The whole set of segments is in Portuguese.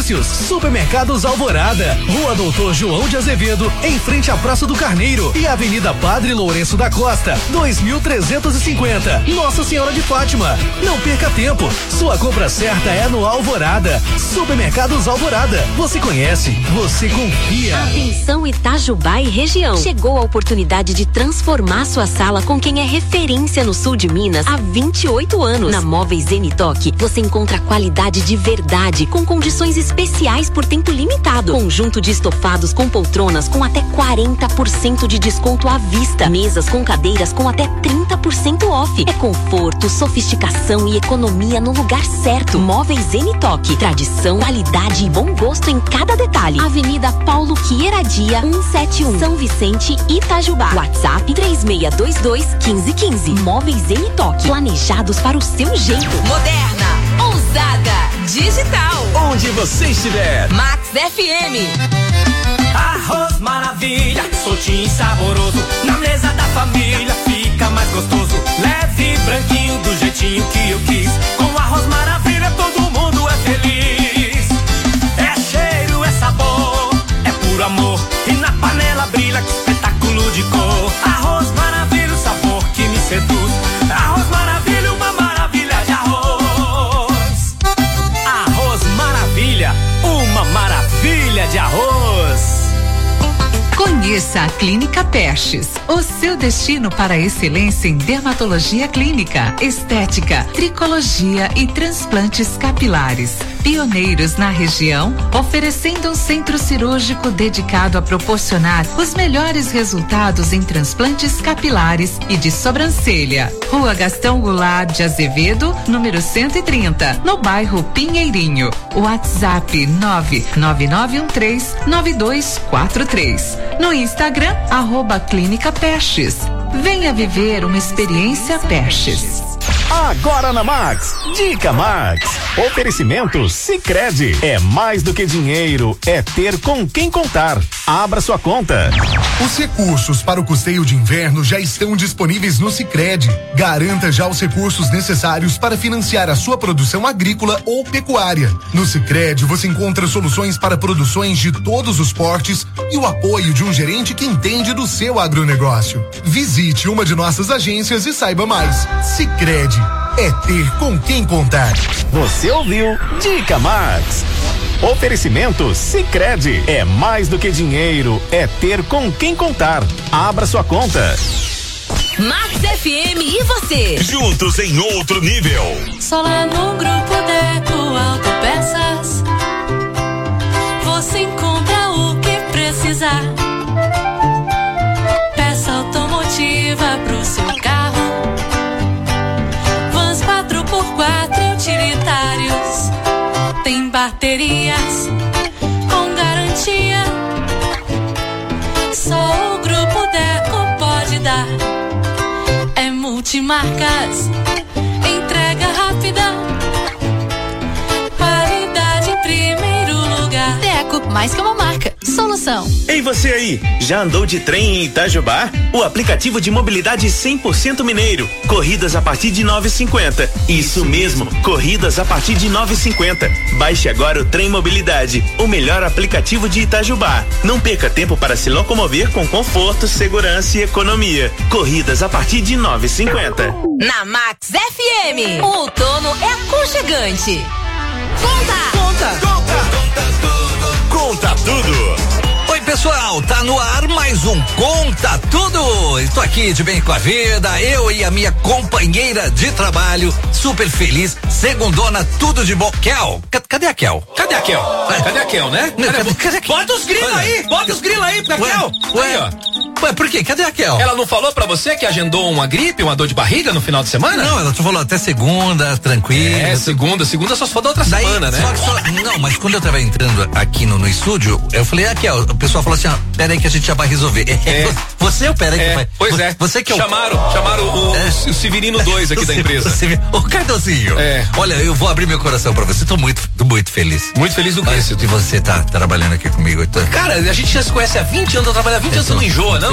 benefícios. Supermercados Alvorada, Rua Doutor João de Azevedo, em frente à Praça do Carneiro e Avenida Padre Lourenço da Costa, 2350, Nossa Senhora de Fátima. Não perca tempo, sua compra certa é no Alvorada. Supermercados Alvorada, você conhece, você confia. Atenção Itajubá e região, chegou a oportunidade de transformar sua sala com quem é referência no sul de Minas há 28 anos. Na Móveis Zenitoque, você encontra qualidade de verdade, com condições especiais por tempo limitado. Conjunto de estofados com poltronas com até 40% de desconto à vista. Mesas com cadeiras com até 30% off. É conforto, sofisticação e economia no lugar certo. Móveis Zenitoque, tradição, qualidade e bom gosto em cada detalhe. Avenida Paulo Quieradia, 171, São Vicente, Itajubá. WhatsApp 3622-1515. Móveis Zenitoque, planejados para o seu jeito. Moderna, ousada, digital. Onde você estiver. Max FM. Arroz maravilha, soltinho e saboroso. Na mesa da família fica mais gostoso. Leve, branquinho, do jeitinho que eu quis. Com arroz maravilha todo mundo é feliz. É cheiro, é sabor, é puro amor. E na panela brilha, que espetáculo de cor. Arroz maravilha, o sabor que me seduz. Arroz maravilha, uma maravilha de arroz. Arroz maravilha, uma maravilha de arroz. Conheça a Clínica Pestes, o seu destino para a excelência em dermatologia clínica, estética, tricologia e transplantes capilares. Pioneiros na região, oferecendo um centro cirúrgico dedicado a proporcionar os melhores resultados em transplantes capilares e de sobrancelha. Rua Gastão Goulart de Azevedo, número 130, no bairro Pinheirinho. WhatsApp 99913-9243. No Instagram, @Clínica Pestes. Venha viver uma experiência Pestes. Agora na Max, Dica Max. Oferecimento Sicredi. É mais do que dinheiro, é ter com quem contar. Abra sua conta. Os recursos para o custeio de inverno já estão disponíveis no Sicredi. Garanta já os recursos necessários para financiar a sua produção agrícola ou pecuária. No Sicredi você encontra soluções para produções de todos os portes e o apoio de um gerente que entende do seu agronegócio. Visite uma de nossas agências e saiba mais. Sicredi, é ter com quem contar. Você ouviu Dica Max. Oferecimento Sicredi. É mais do que dinheiro, é ter com quem contar. Abra sua conta. Max FM e você. Juntos em outro nível. Só lá no Grupo Deco Autopeças você encontra o que precisar. Peça automotiva pro seu carro. Vans 4x4 utilitários. Tem baterias com garantia. Só o Grupo Deco pode dar. É multimarcas, entrega rápida, qualidade em primeiro lugar. Deco, mais que uma marca, solução. Ei, você aí, já andou de trem em Itajubá? O aplicativo de mobilidade 100% mineiro. Corridas a partir de 9,50. Isso mesmo, corridas a partir de 9,50. Baixe agora o Trem Mobilidade, o melhor aplicativo de Itajubá. Não perca tempo para se locomover com conforto, segurança e economia. Corridas a partir de 9,50. Na Max FM, o outono é aconchegante. Conta tudo. Oi, pessoal, tá no ar mais um Conta Tudo. Estou aqui de bem com a vida, eu e a minha companheira de trabalho, super feliz, segundona, tudo de bom. Kel, cadê a Kel? Cadê a Kel? Cadê a Kel, né? Cadê a Kel? Bota os grilos aí, bota os grilos aí pra Kel. Ué, Ué, por quê? Cadê a Kel? Ela não falou pra você que agendou uma gripe, uma dor de barriga no final de semana? Não, ela só falou até segunda, tranquilo. É, segunda só se for da outra semana, né? Não, mas quando eu tava entrando aqui no estúdio, eu falei, Kel, o pessoal falou assim, peraí que a gente já vai resolver. Você ou peraí que vai? Pois é. Você que é o... Chamaram o Severino 2 aqui da empresa. O Cardozinho. Olha, eu vou abrir meu coração pra você, tô muito feliz. Muito feliz do quê? De você tá trabalhando aqui comigo. Cara, a gente já se conhece há 20 anos, eu trabalho há 20 anos, você não enjoa, não?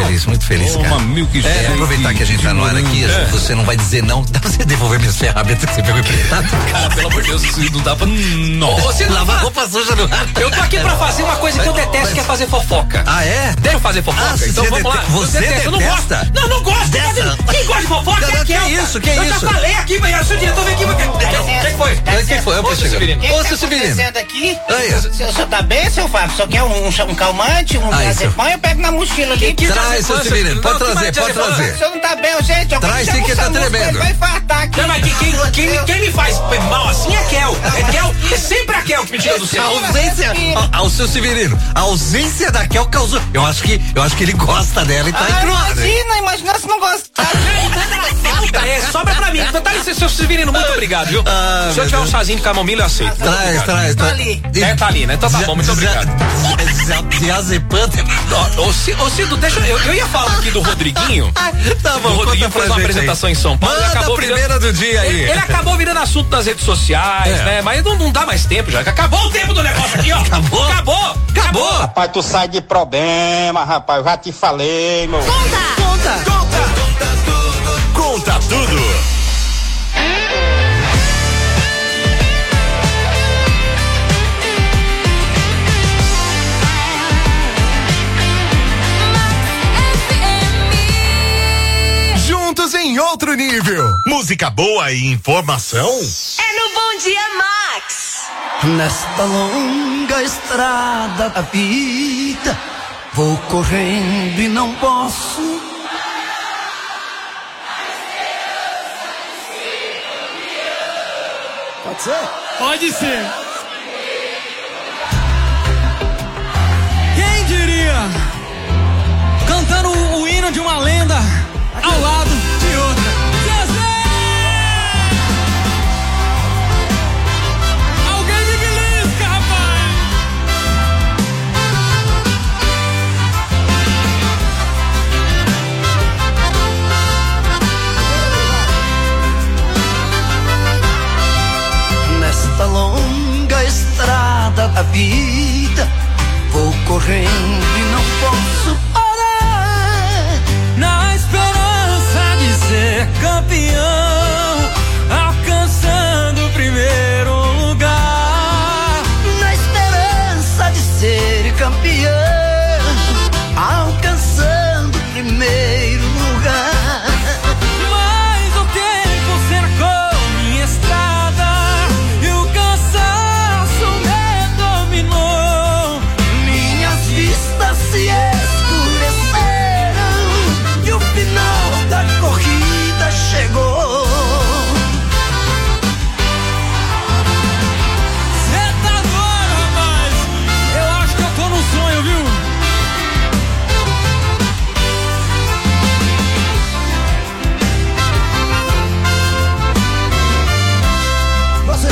muito feliz, cara. Aproveitar que a gente tá no ar aqui, você não vai dizer não, dá pra você devolver minhas ferramentas que você pegou emprestado? Cara, pelo amor de Deus, não dá pra... Não. Você lava roupa suja no ar. Eu tô aqui pra fazer uma coisa que eu detesto, que é fazer fofoca. Ah, é? Deixa eu fazer fofoca? Então vamos lá. Você detesta? Eu não gosto. Não gosto. Quem gosta de fofoca é que isso? Eu já falei aqui, mas o diretor vem aqui. Quem foi? Ô, seu Severino. Aqui? O senhor tá bem, seu Fábio? O senhor quer um calmante, um diazepam? Eu pego na mochila ali. Traz, seu Severino, pode trazer. O senhor não tá bem, gente. Traz sim que tá tremendo. Vai infartar aqui. Não, mas quem me faz mal assim é Kel. É sempre a Kel que me tira do céu. Ao seu Severino, a ausência da Kel causou. Eu acho que ele gosta dela e tá incluído. Imagina se não gostar. Sobra pra mim. Então tá ali, seu Severino, muito obrigado, viu? Se eu tiver um chazinho de camomila, eu aceito. Traz. Tá ali, né? Então tá bom, muito obrigado. Diazepante. Ô Cido, deixa eu ia falar aqui do Rodriguinho. Tá bom, o Rodriguinho fez uma apresentação em São Paulo. Manda a primeira do dia aí. Ele acabou virando assunto das redes sociais, né? Mas não dá mais tempo já. Acabou o tempo do negócio aqui, ó. Acabou. Rapaz, tu sai de problema, rapaz. Eu já te falei, meu. Conta tudo. Juntos em outro nível. Música boa e informação. É no Bom Dia Max. Nesta longa estrada da vida, vou correndo e não posso. Pode ser? Pode ser. Quem diria? Cantando o hino de uma lenda ao lado de outra. Zezé! Alguém me belisca, rapaz! Nesta longa estrada da vida, vou correndo e não posso parar. Na esperança de ser campeão, alcançando o primeiro lugar. Na esperança de ser campeão, alcançando o primeiro lugar. Mas o tempo cercou minha estrada e o cansaço me dominou. Minhas vistas se escureceram e o final da corrida chegou. Cê tá doido, rapaz? Eu acho que eu tô num sonho, viu? Você.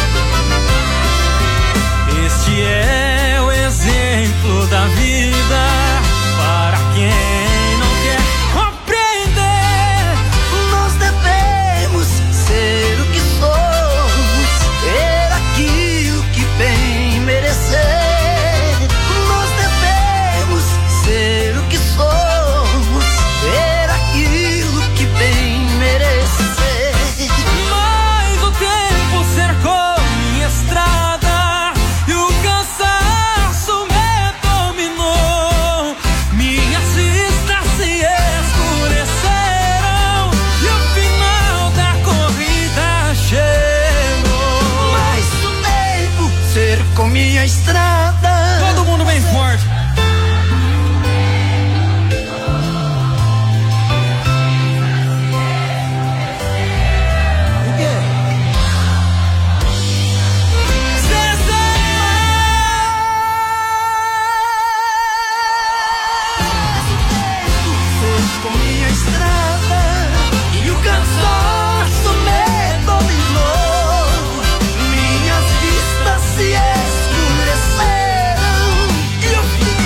Este é o exemplo da vida para quem não quer compreender. Nós devemos ser o que somos, ter aquilo que bem merecer. Nós devemos ser o que somos, ter aquilo que bem merecer. Mas o tempo cercou minha estrada e o cansaço me dominou. Minhas vistas se escureceram e o final da corrida chegou. Mas o tempo cercou minha estrada. Todo mundo bem forte. O quê? Cercou minha estrada e o cansaço me dominou. Minhas vistas se escureceram e o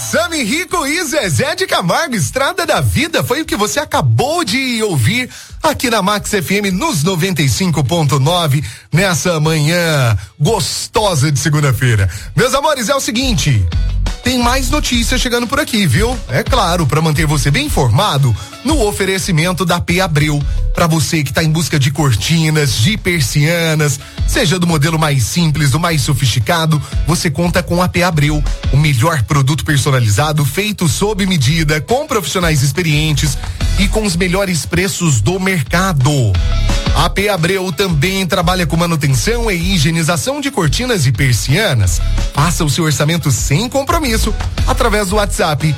Sammy Rico e Zezé de Camargo, Estrada da Vida, foi o que você acabou de ouvir aqui na Max FM nos 95.9 nessa manhã gostosa de segunda-feira. Meus amores, é o seguinte, tem mais notícias chegando por aqui, viu? É claro, para manter você bem informado, no oferecimento da P Abreu. Para você que tá em busca de cortinas, de persianas, seja do modelo mais simples, do mais sofisticado, você conta com a P Abreu, o melhor produto personalizado feito sob medida, com profissionais experientes e com os melhores preços do mercado. A P Abreu também trabalha com manutenção e higienização de cortinas e persianas. Faça o seu orçamento sem compromisso através do WhatsApp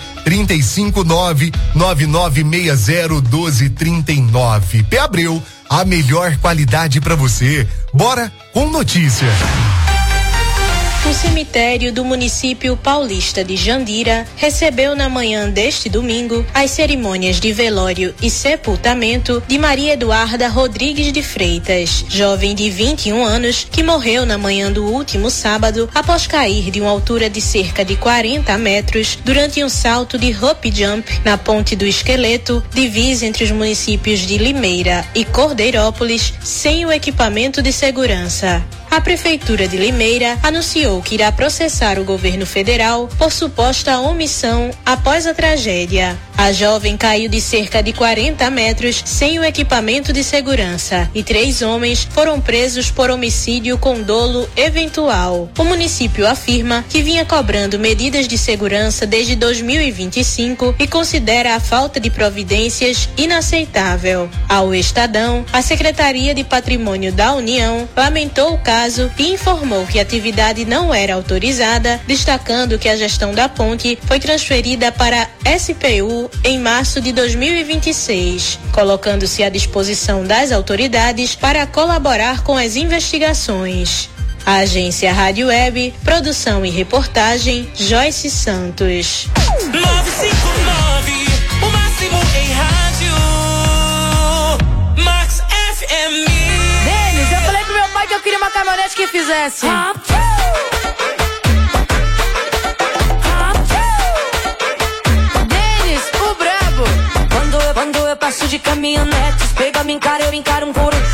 359-9960-1239. P Abreu, a melhor qualidade para você. Bora com notícia. O cemitério do município paulista de Jandira recebeu na manhã deste domingo as cerimônias de velório e sepultamento de Maria Eduarda Rodrigues de Freitas, jovem de 21 anos que morreu na manhã do último sábado após cair de uma altura de cerca de 40 metros durante um salto de rope jump na Ponte do Esqueleto, divisa entre os municípios de Limeira e Cordeirópolis, sem o equipamento de segurança. A Prefeitura de Limeira anunciou que irá processar o governo federal por suposta omissão após a tragédia. A jovem caiu de cerca de 40 metros sem o equipamento de segurança e 3 homens foram presos por homicídio com dolo eventual. O município afirma que vinha cobrando medidas de segurança desde 2025 e considera a falta de providências inaceitável. Ao Estadão, a Secretaria de Patrimônio da União lamentou o caso e informou que a atividade não era autorizada, destacando que a gestão da ponte foi transferida para a SPU em março de 2026, colocando-se à disposição das autoridades para colaborar com as investigações. A agência Rádio Web, produção e reportagem, Joyce Santos. 959, o máximo em rádio. Max FM. Denis, eu falei pro meu pai que eu queria uma caminhonete que fizesse. Denis, o brabo. Quando eu passo de caminhonete, pega, me encara, eu encaro um couro.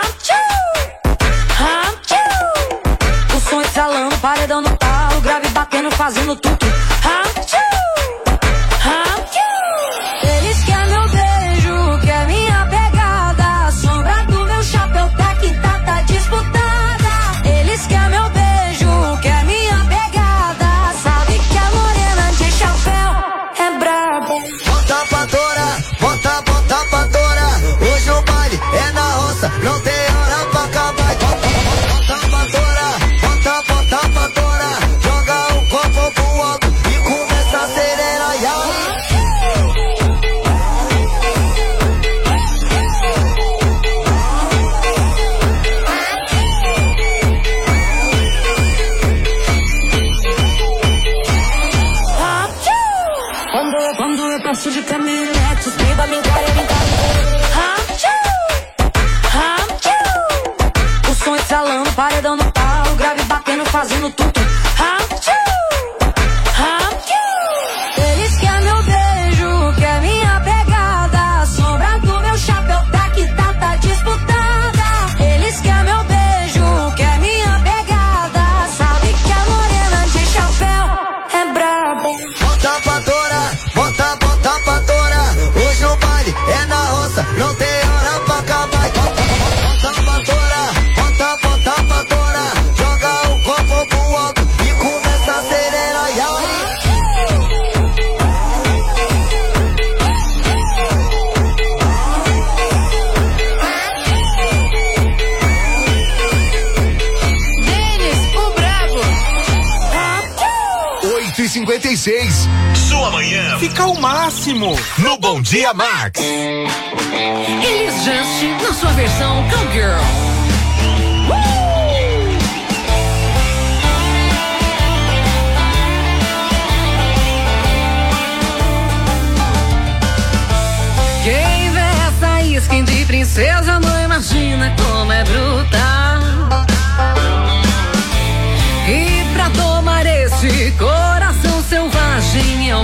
O som estralando, paredão no talo, grave batendo, fazendo tudo. Eles querem meu beijo, quer minha pegada, a sombra do meu chapéu tá que tá disputada. Eles querem meu beijo, quer minha pegada, sabe que a morena de chapéu é braba. Bota pra torar, bota pra torar. Hoje o baile é na roça, não tem hora pra acabar. Bota pra torar, bota pra torar. Joga o copo pro alto e começa a acelerar. Quando eu passo de caminhonete, esquiva, me encara, eu encaro. O som estralando, paredão no talo, grave batendo, fazendo tudo. Eles querem meu beijo, quer minha pegada, a sombra do meu chapéu tá que tá disputada. Eles querem meu beijo, quer minha pegada, sabe que a morena de chapéu é braba. Bota pra torar, bota pra torar. Hoje o baile é na roça, não tem hora pra acabar. Bota pra torar, bota pra torar. Joga o copo pro alto e começa a acelerar. 8h56. Sua manhã fica o máximo no Bom Dia Max. Elis Just na sua versão Cowgirl. Quem vê essa skin de princesa não imagina como é brutal. E pra tomar este coração selvagem é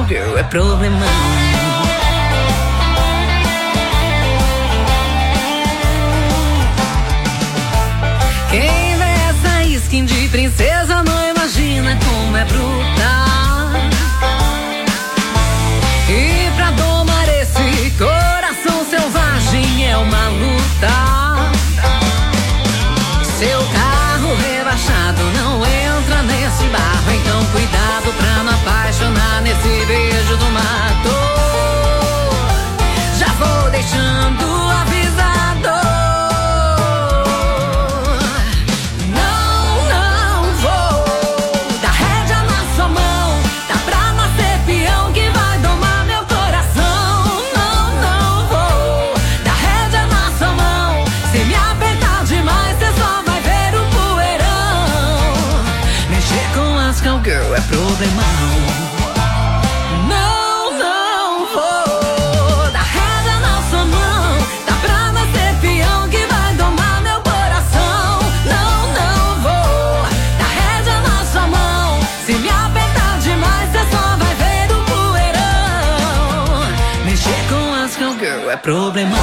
cowgirl é problemão. Quem vê essa skin de princesa não imagina como é brutal. E pra domar esse coração selvagem é uma luta. Seu carro rebaixado não entra nesse barro, então cuidado pra não apaixonar nesse beijo do mato. Já vou deixando avisado. Não vou dar rédea na sua mão. Dá pra nascer peão que vai domar meu coração. Não vou dar rédea na sua mão. Se me apertar demais, cê só vai ver o poeirão. Mexer com as cowgirl é problemão. Não vou dar rédea na sua mão. Dá pra nascer peão que vai domar meu coração. Não vou dar rédea na sua mão. Se me apertar demais, cê só vai ver o poeirão. Mexer com as cowgirl é problemão.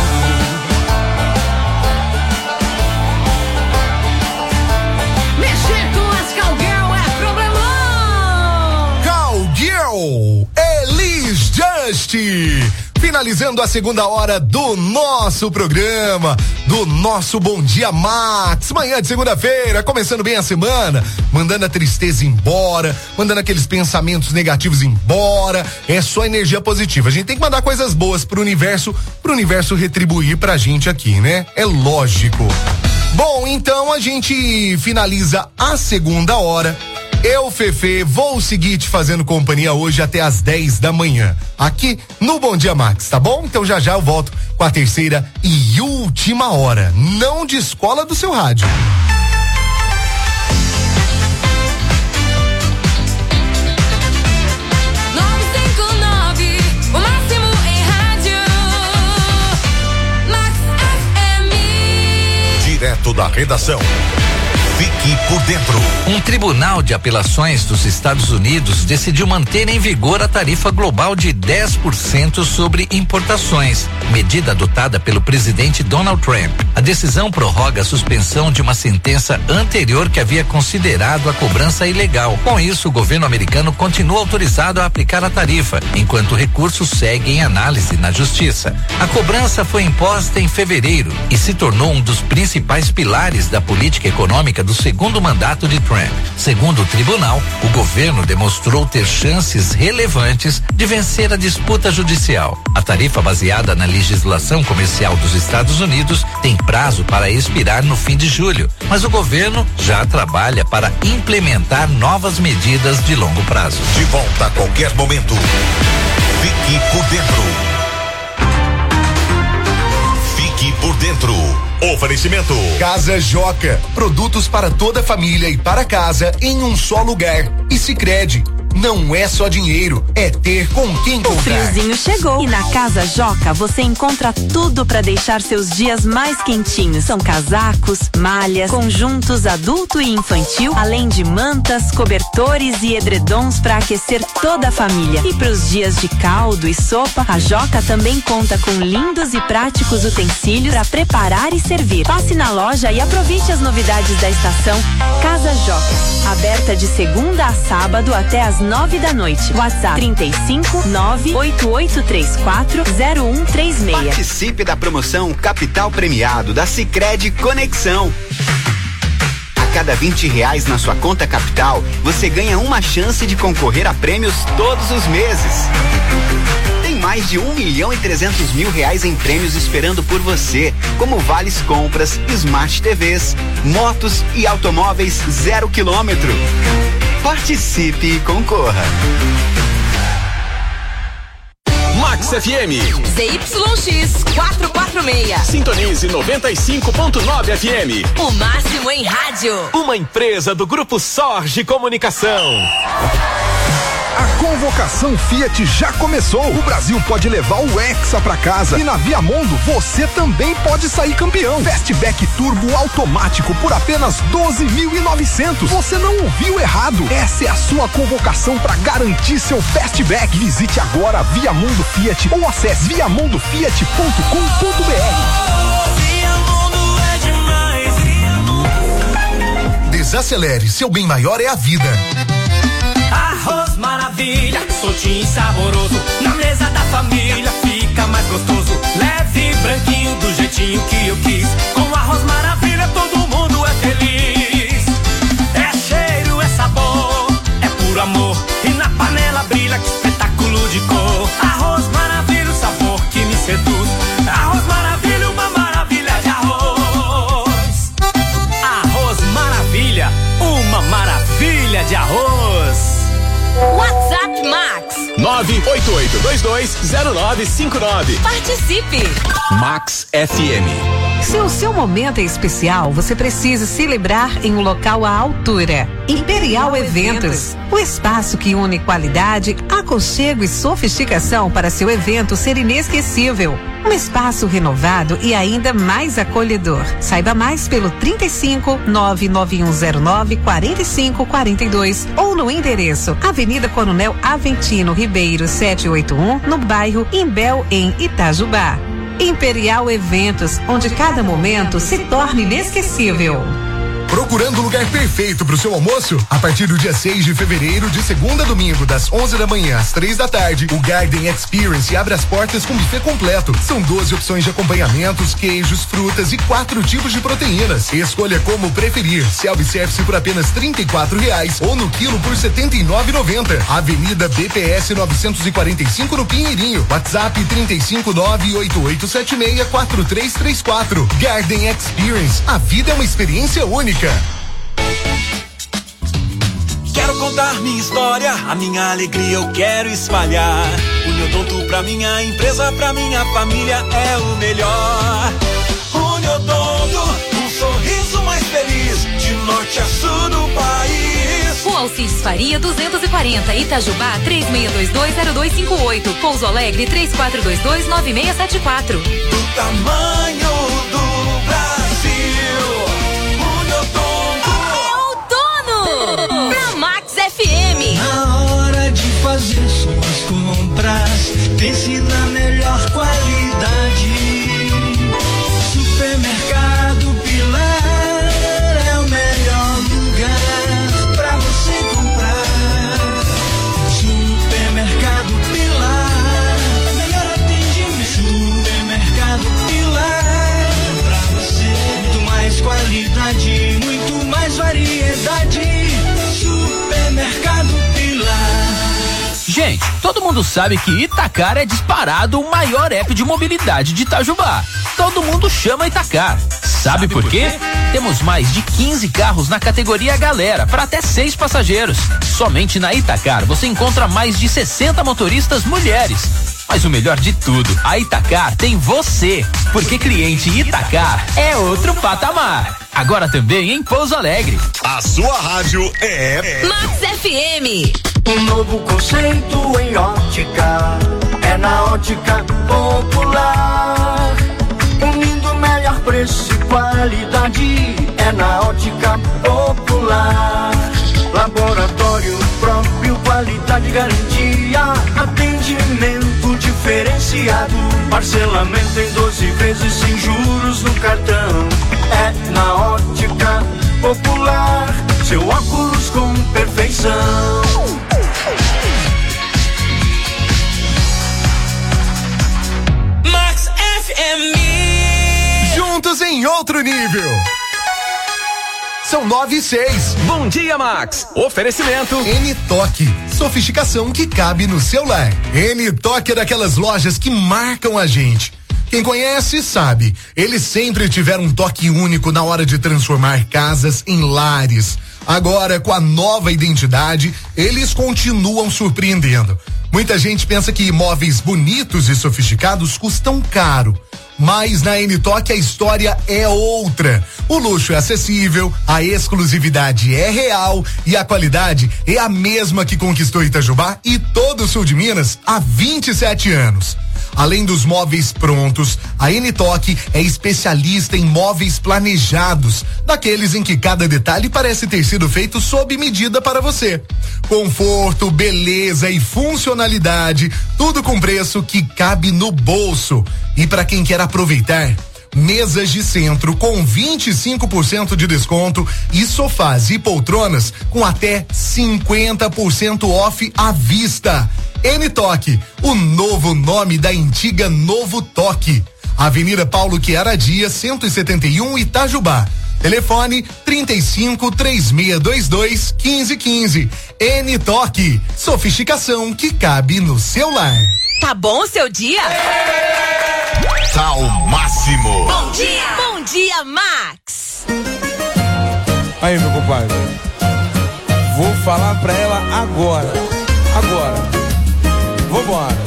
Mexer com as cowgirl é problemão. Cowgirl, Elis Just. Finalizando a segunda hora do nosso programa, do nosso Bom Dia Max. Manhã de segunda-feira, começando bem a semana, mandando a tristeza embora, mandando aqueles pensamentos negativos embora. É só energia positiva. A gente tem que mandar coisas boas pro universo retribuir pra gente aqui, né? É lógico. Bom, então a gente finaliza a segunda hora. Eu, Fefe, vou seguir te fazendo companhia hoje até às 10 da manhã, aqui no Bom Dia Max, tá bom? Então já eu volto com a terceira e última hora. Não descola do seu rádio. Direto da redação. Fique por dentro. Um tribunal de apelações dos Estados Unidos decidiu manter em vigor a tarifa global de 10% sobre importações, medida adotada pelo presidente Donald Trump. A decisão prorroga a suspensão de uma sentença anterior que havia considerado a cobrança ilegal. Com isso, o governo americano continua autorizado a aplicar a tarifa, enquanto o recurso segue em análise na justiça. A cobrança foi imposta em fevereiro e se tornou um dos principais pilares da política econômica do segundo mandato de Trump. Segundo o tribunal, o governo demonstrou ter chances relevantes de vencer a disputa judicial. A tarifa baseada na legislação comercial dos Estados Unidos tem prazo para expirar no fim de julho, mas o governo já trabalha para implementar novas medidas de longo prazo. De volta a qualquer momento. Fique por dentro. Fique por dentro. Oferecimento Casa Joca, produtos para toda a família e para casa em um só lugar. E Sicredi, não é só dinheiro, é ter com quem contar. O friozinho chegou e na Casa Joca você encontra tudo para deixar seus dias mais quentinhos. São casacos, malhas, conjuntos adulto e infantil, além de mantas, cobertores e edredons para aquecer toda a família. E para os dias de caldo e sopa, a Joca também conta com lindos e práticos utensílios para preparar e servir. Passe na loja e aproveite as novidades da estação. Casa Joca, aberta de segunda a sábado até às 9 da noite. WhatsApp 35 988340136. Participe da promoção Capital Premiado da Sicredi Conexão. A cada R$20 na sua conta Capital, você ganha uma chance de concorrer a prêmios todos os meses. Tem mais de 1.300.000 em prêmios esperando por você, como vales compras, Smart TVs, motos e automóveis 0 quilômetro. Participe e concorra. Max FM. ZYX 446. Sintonize 95.9 FM. O máximo em rádio. Uma empresa do Grupo Sorge Comunicação. A convocação Fiat já começou. O Brasil pode levar o Hexa pra casa. E na Viamundo você também pode sair campeão. Fastback Turbo automático por apenas 12.900. Você não ouviu errado. Essa é a sua convocação para garantir seu Fastback. Visite agora a Viamundo Fiat ou acesse viamundofiat.com.br. Desacelere, seu bem maior é a vida. Arroz maravilha, soltinho e saboroso. Na mesa da família fica mais gostoso. Leve, branquinho, do jeitinho que eu quis. Com arroz maravilha todo mundo é feliz. É cheiro, é sabor, é puro amor. E na panela brilha, que espetáculo de cor. Arroz maravilha, o sabor que me seduz. Arroz maravilha, uma maravilha de arroz. Arroz maravilha, uma maravilha de arroz. WhatsApp Max 988220959. Participe. Max FM. Se o seu momento é especial, você precisa celebrar em um local à altura. Imperial Eventos, o espaço que une qualidade, aconchego e sofisticação para seu evento ser inesquecível. Um espaço renovado e ainda mais acolhedor. Saiba mais pelo 35 99109 4542 ou no endereço Avenida Coronel Aventino Ribeiro 781, no bairro Imbel, em Itajubá. Imperial Eventos, onde cada momento se torna inesquecível. Procurando o lugar perfeito para o seu almoço? A partir do dia 6 de fevereiro, de segunda a domingo, das 11 da manhã às 3 da tarde, o Garden Experience abre as portas com buffet completo. São 12 opções de acompanhamentos, queijos, frutas e 4 tipos de proteínas. Escolha como preferir. Self-service por apenas R$34 ou no quilo por R$79,90. Avenida BPS 945 no Pinheirinho. WhatsApp 35988764334. Garden Experience. A vida é uma experiência única. Quero contar minha história, a minha alegria eu quero espalhar. Uniodonto pra minha empresa, pra minha família é o melhor. Uniodonto, um sorriso mais feliz, de norte a sul do país. O Alcides Faria 240, Itajubá 36220258, Pouso Alegre 34229674. Do tamanho do Brasil, Uniodonto é outono na Max FM. Na hora de fazer suas compras, pense na melhor qualidade. Supermercado Pilar é o melhor lugar pra você comprar. Supermercado Pilar, melhor atendimento. Supermercado Pilar, pra você muito mais qualidade, muito mais variedade. Supermercado Pilar. Gente, todo mundo sabe que Itacar é disparado o maior app de mobilidade de Itajubá. Todo mundo chama Itacar. Sabe por quê? Temos mais de 15 carros na categoria Galera, para até 6 passageiros. Somente na Itacar você encontra mais de 60 motoristas mulheres. Mas o melhor de tudo, a Itacar tem você, porque cliente Itacar é outro patamar. Agora também em Pouso Alegre. A sua rádio é Max FM. Um novo conceito em ótica, é na Ótica Popular. Unindo melhor preço e qualidade, é na Ótica Popular. Laboratório próprio, qualidade, garantia, atendimento diferenciado, parcelamento em 12 vezes sem juros no cartão. É na Ótica Popular, seu óculos com perfeição. Max FM. Juntos em outro nível. São 9 e 6. Bom dia, Max. Oferecimento N-Toque. Sofisticação que cabe no seu lar. N-Toque é daquelas lojas que marcam a gente. Quem conhece sabe, eles sempre tiveram um toque único na hora de transformar casas em lares. Agora, com a nova identidade, eles continuam surpreendendo. Muita gente pensa que imóveis bonitos e sofisticados custam caro. Mas na N-Toque a história é outra. O luxo é acessível, a exclusividade é real e a qualidade é a mesma que conquistou Itajubá e todo o sul de Minas há 27 anos. Além dos móveis prontos, a N-Toque é especialista em móveis planejados, daqueles em que cada detalhe parece ter sido feito sob medida para você. Conforto, beleza e funcionalidade, tudo com preço que cabe no bolso. E para quem quer aproveitar, mesas de centro com 25% de desconto e sofás e poltronas com até 50% off à vista. N-Toque, o novo nome da antiga Novo Toque. Avenida Paulo Chiara Dias, 171 Itajubá. Telefone 35-3622 1515. N-Toque, sofisticação que cabe no seu lar. Tá bom o seu dia? Tá ao máximo. Bom dia! Bom dia, Max! Aí, meu compadre, vou falar pra ela agora. Vambora.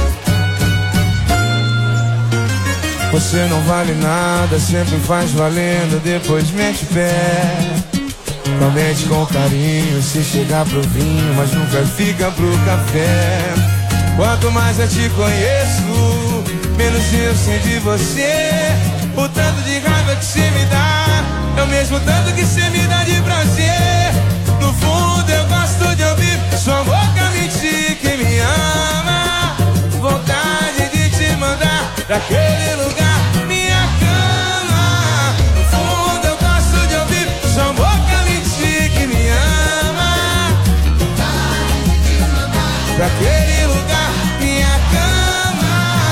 Você não vale nada, sempre faz valendo, depois mete pé. Promete com carinho, se chegar pro vinho, mas nunca fica pro café. Quanto mais eu te conheço, menos eu sei de você. O tanto de raiva que você me dá é o mesmo tanto que você me dá de prazer. No fundo eu gosto de ouvir sua boca mentir que me ama. Vontade de te mandar pra aquele lugar, minha cama. No fundo eu gosto de ouvir sua boca mentir que me ama. Vontade de te mandar pra aquele lugar, minha cama.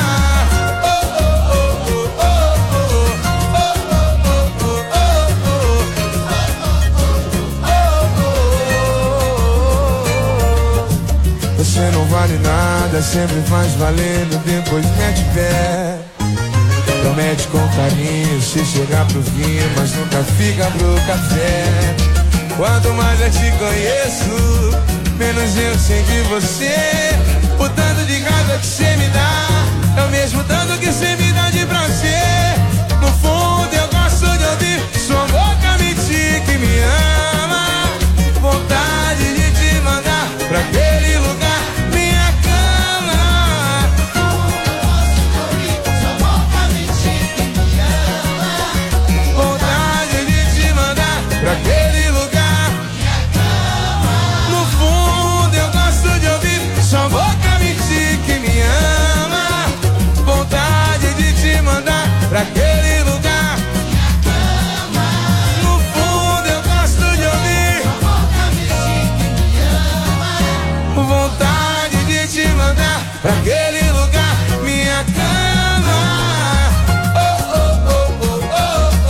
Você não vale nada, sempre faz valendo, depois mete pé. Promete com carinho, se chegar pro vinho, mas nunca fica pro café. Quanto mais eu te conheço, menos eu sei de você. O tanto de raiva que você me dá é o mesmo tanto que você me dá de prazer. No fundo eu gosto de ouvir sua boca mentir que me ama. Vontade de te mandar pra aquele lugar, minha cama. Vontade de te mandar pra aquele lugar, minha cama. No fundo eu gosto de ouvir sua boca mentir que me ama. Vontade de te mandar pra aquele lugar, minha cama. No fundo eu gosto de ouvir sua boca mentir que me ama. Vontade de te mandar pra aquele lugar, minha cama. Oh, oh, oh, oh, oh, oh.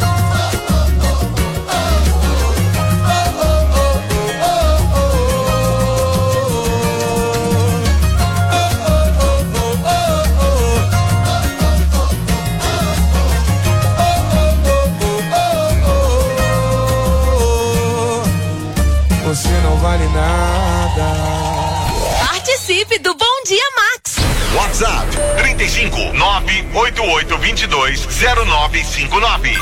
Você não vale nada. Participe do Bom Dia Max. WhatsApp 35-98822-0959.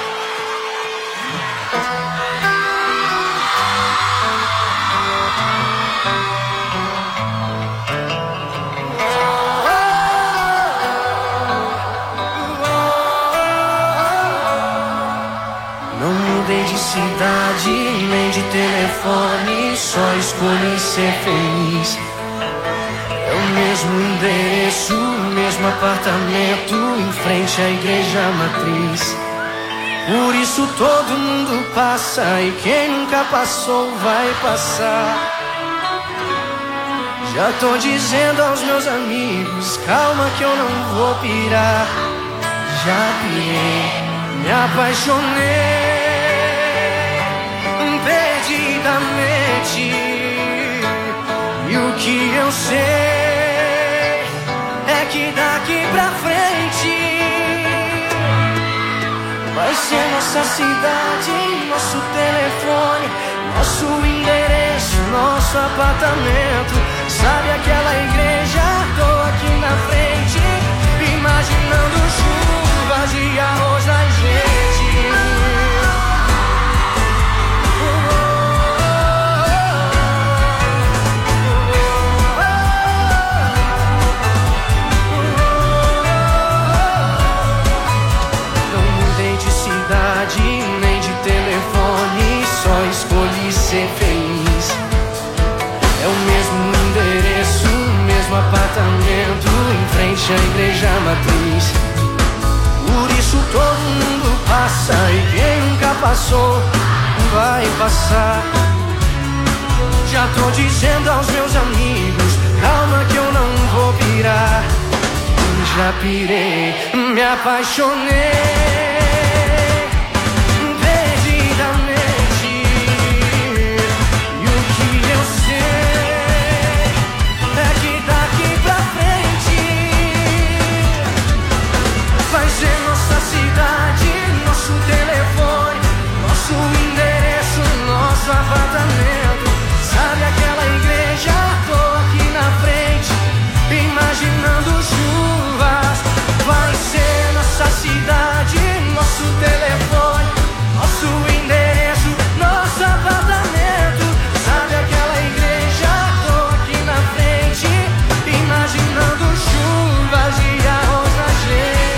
Não mudei de cidade, nem de telefone, só escolhi ser feliz. É o mesmo endereço, mesmo apartamento, em frente à igreja matriz. Por isso todo mundo passa, e quem nunca passou vai passar. Já tô dizendo aos meus amigos, calma que eu não vou pirar. Já pirei, me apaixonei perdidamente. E o que eu sei é que daqui pra frente vai ser nossa cidade, nosso telefone, nosso endereço, nosso apartamento. Sabe aquela igreja? Tô aqui na frente, imaginando chuvas de arroz na gente. Nem de telefone, só escolhi ser feliz. É o mesmo endereço, o mesmo apartamento, em frente à igreja matriz. Por isso todo mundo passa, e quem nunca passou vai passar. Já tô dizendo aos meus amigos, calma que eu não vou pirar. Já pirei, me apaixonei nosso telefone, nosso endereço, nosso apartamento. Sabe aquela igreja? Tô aqui na frente, imaginando chuvas. Vai ser nossa cidade, nosso telefone, nosso endereço, nosso apartamento. Sabe aquela igreja? Tô aqui na frente, imaginando chuvas de arroz na gente.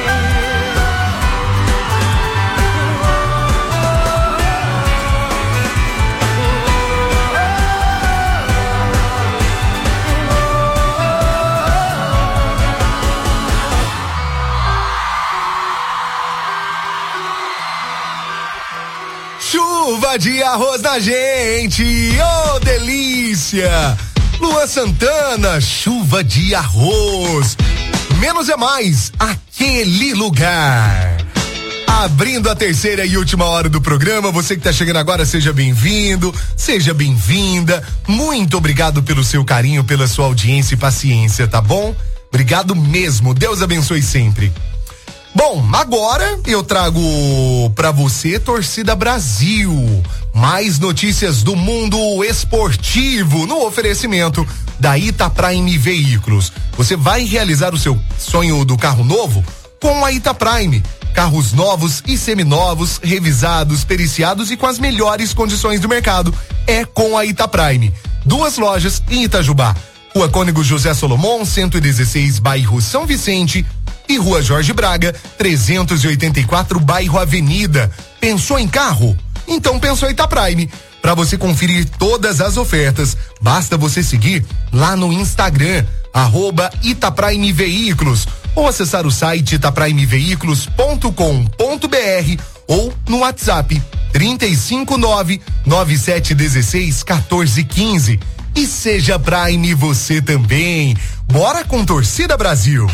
Chuva de arroz na gente, oh delícia! Luan Santana, chuva de arroz. Menos é mais, aquele lugar. Abrindo a terceira e última hora do programa, você que tá chegando agora, seja bem-vindo, seja bem-vinda. Muito obrigado pelo seu carinho, pela sua audiência e paciência, tá bom? Obrigado mesmo, Deus abençoe sempre. Bom, agora eu trago pra você Torcida Brasil. Mais notícias do mundo esportivo no oferecimento da Ita Prime Veículos. Você vai realizar o seu sonho do carro novo com a Ita Prime. Carros novos e seminovos, revisados, periciados e com as melhores condições do mercado. É com a Ita Prime. 2 lojas em Itajubá. Rua Cônego José Solomon, 116, bairro São Vicente, e Rua Jorge Braga, 384, bairro Avenida. Pensou em carro? Então pensou em Ita Prime. Para você conferir todas as ofertas, basta você seguir lá no Instagram, @Itaprime Veículos, ou acessar o site itaprimeveículos.com.br ou no WhatsApp 359-9716-1415. E seja Prime você também. Bora com Torcida Brasil.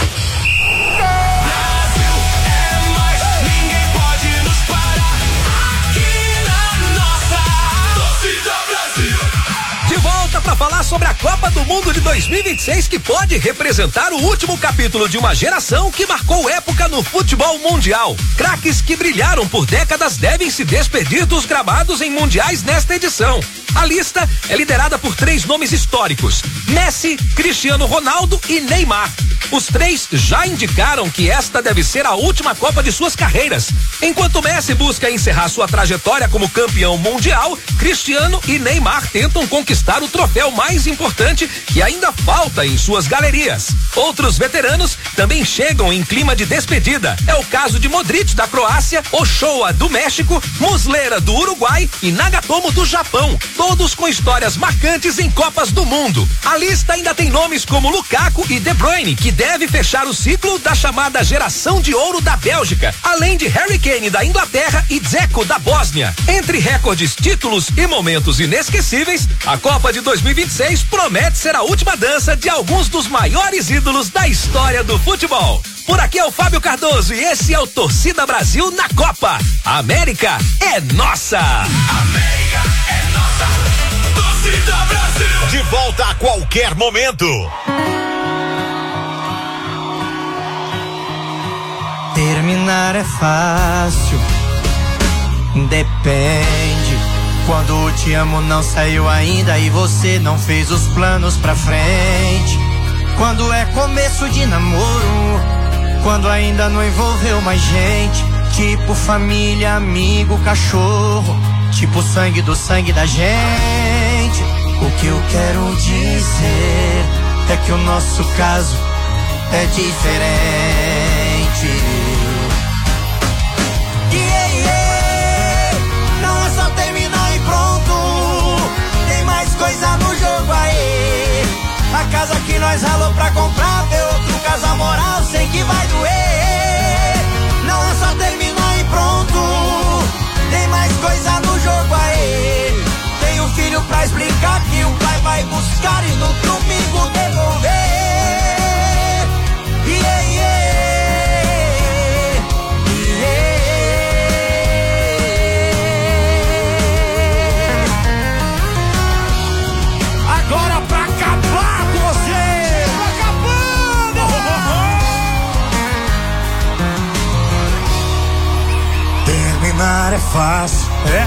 Para falar sobre a Copa do Mundo de 2026, que pode representar o último capítulo de uma geração que marcou época no futebol mundial. Craques que brilharam por décadas devem se despedir dos gramados em mundiais nesta edição. A lista é liderada por 3 nomes históricos: Messi, Cristiano Ronaldo e Neymar. Os 3 já indicaram que esta deve ser a última Copa de suas carreiras. Enquanto Messi busca encerrar sua trajetória como campeão mundial, Cristiano e Neymar tentam conquistar o troféu mais importante que ainda falta em suas galerias. Outros veteranos também chegam em clima de despedida. É o caso de Modric da Croácia, Ochoa do México, Muslera do Uruguai e Nagatomo do Japão. Todos com histórias marcantes em Copas do Mundo. A lista ainda tem nomes como Lukaku e De Bruyne, que deve fechar o ciclo da chamada geração de ouro da Bélgica, além de Harry Kane da Inglaterra e Dzeko da Bósnia. Entre recordes, títulos e momentos inesquecíveis, a Copa de 2026 promete ser a última dança de alguns dos maiores ídolos da história do futebol. Por aqui é o Fábio Cardoso e esse é o Torcida Brasil na Copa. A América é nossa! América é nossa! Torcida Brasil! De volta a qualquer momento. Terminar é fácil, depende Quando o te amo não saiu ainda e você não fez os planos pra frente. Quando é começo de namoro, quando ainda não envolveu mais gente. Tipo família, amigo, cachorro, tipo sangue do sangue da gente. O que eu quero dizer é que o nosso caso é diferente. Não é só terminar e pronto, tem mais coisa no jogo aí. A casa que nós ralou pra comprar, ver outro casal moral, sei que vai doer. Não é só terminar e pronto, tem mais coisa no jogo aí. Tem um filho pra explicar que o pai vai buscar e no domingo devolver. Yeah, yeah. Agora pra acabar com você, pra acabando. Terminar é fácil,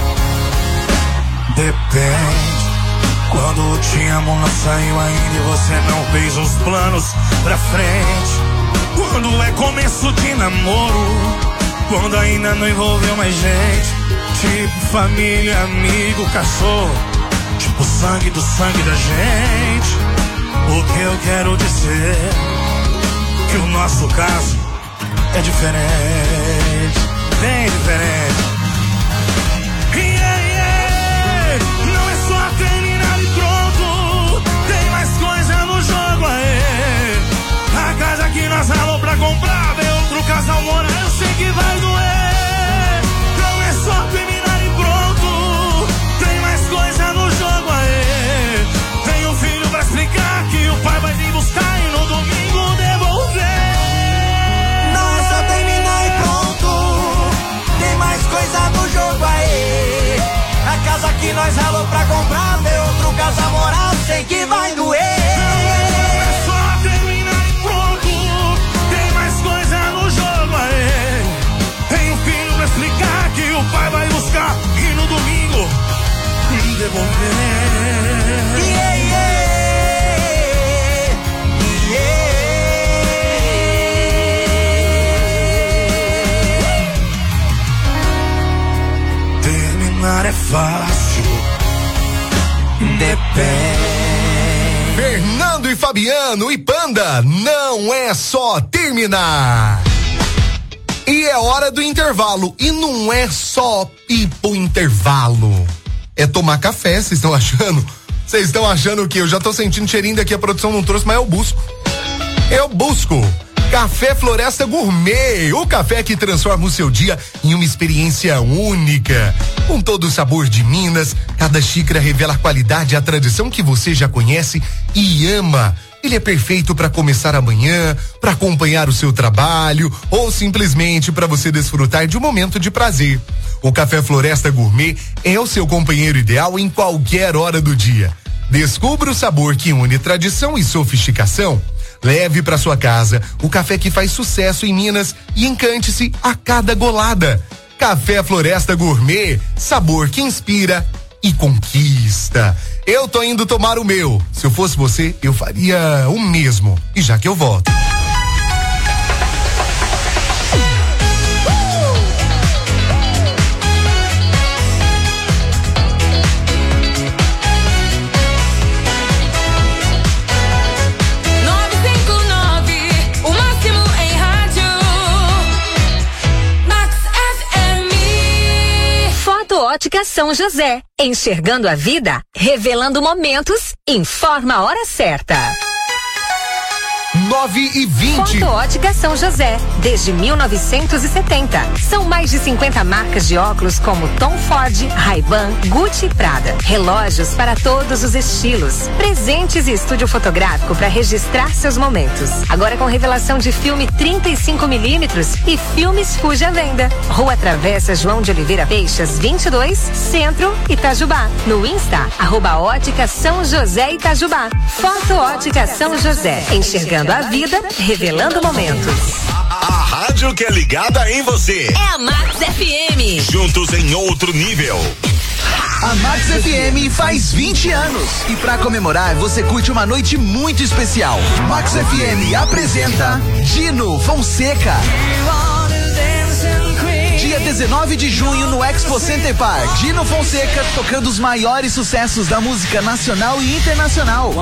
depende. Quando te amo não saiu ainda e você não fez os planos pra frente. Quando é começo de namoro, quando ainda não envolveu mais gente. Tipo família, amigo, cachorro, tipo sangue do sangue da gente. O que eu quero dizer que o nosso caso é diferente, bem diferente. Yeah, yeah. Não é só terminar e pronto, tem mais coisa no jogo aí. A casa que nós ralou pra comprar, ver outro casal morar, eu sei que vai doer. Não é só terminar e pronto, tem mais coisa no jogo aí. Tem um filho pra explicar que o pai vai vir buscar e no domingo devolver. Não é só terminar e pronto, tem mais coisa no jogo aí. A casa que nós ralou pra comprar, ver outro casal morar, sei que vai doer. Não é só terminar e pronto, tem mais coisa no jogo aí. Tem um filho pra explicar que o pai vai buscar e no domingo devolver. Yeah, yeah. Terminar é fácil, depende. Fernando e Fabiano e Panda, não é só terminar. E é hora do intervalo. E não é só ir pro intervalo. É tomar café, vocês estão achando? Vocês estão achando que eu já tô sentindo cheirinho daqui, a produção não trouxe, mas eu busco. Eu busco. Café Floresta Gourmet, o café que transforma o seu dia em uma experiência única. Com todo o sabor de Minas, cada xícara revela a qualidade e a tradição que você já conhece e ama. Ele é perfeito para começar amanhã, para acompanhar o seu trabalho ou simplesmente para você desfrutar de um momento de prazer. O Café Floresta Gourmet é o seu companheiro ideal em qualquer hora do dia. Descubra o sabor que une tradição e sofisticação. Leve para sua casa o café que faz sucesso em Minas e encante-se a cada golada. Café Floresta Gourmet, sabor que inspira e conquista. Eu tô indo tomar o meu. Se eu fosse você, eu faria o mesmo. E já que eu volto. Ótica São José, enxergando a vida, revelando momentos, informa a hora certa. 9h20. Foto Ótica São José, desde 1970. São mais de 50 marcas de óculos como Tom Ford, Ray-Ban, Gucci e Prada. Relógios para todos os estilos. Presentes e estúdio fotográfico para registrar seus momentos. Agora com revelação de filme 35mm e filmes Fuji à venda. Rua Travessa João de Oliveira Peixas, 22, Centro, Itajubá. No Insta, @Ótica São José Itajubá. Foto Ótica São José, enxergando a vida, revelando momentos. A rádio que é ligada em você. É a Max FM. Juntos em outro nível. A Max FM faz 20 anos e pra comemorar você curte uma noite muito especial. Max FM apresenta Dino Fonseca. Dia 19 de junho no Expo Center Park. Dino Fonseca tocando os maiores sucessos da música nacional e internacional.